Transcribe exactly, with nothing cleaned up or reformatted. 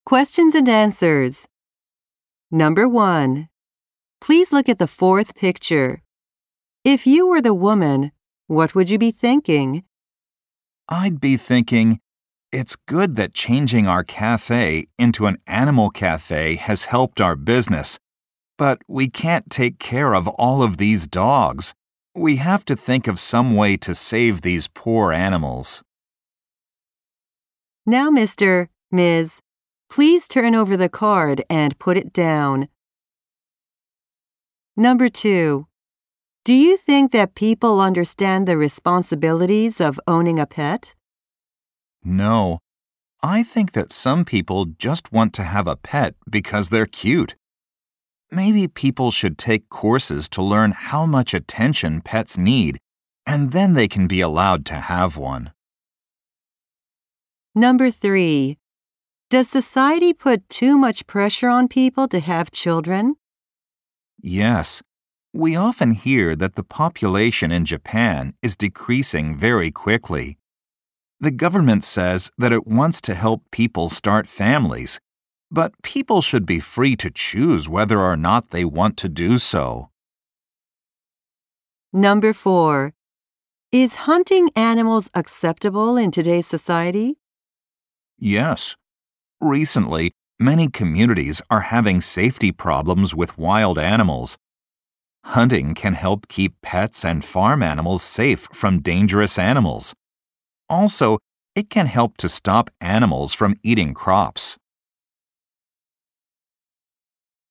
Questions and answers. Number one. Please look at the fourth picture. If you were the woman, what would you be thinking? I'd be thinking, it's good that changing our cafe into an animal cafe has helped our business, but we can't take care of all of these dogs. We have to think of some way to save these poor animals. Now, Mister, Miz, please turn over the card and put it down. Number two. Do you think that people understand the responsibilities of owning a pet? No. I think that some people just want to have a pet because they're cute. Maybe people should take courses to learn how much attention pets need, and then they can be allowed to have one. Number three. Does society put too much pressure on people to have children? Yes. We often hear that the population in Japan is decreasing very quickly. The government says that it wants to help people start families, but people should be free to choose whether or not they want to do so. Number four. Is hunting animals acceptable in today's society? Yes. Recently, many communities are having safety problems with wild animals. Hunting can help keep pets and farm animals safe from dangerous animals. Also, it can help to stop animals from eating crops.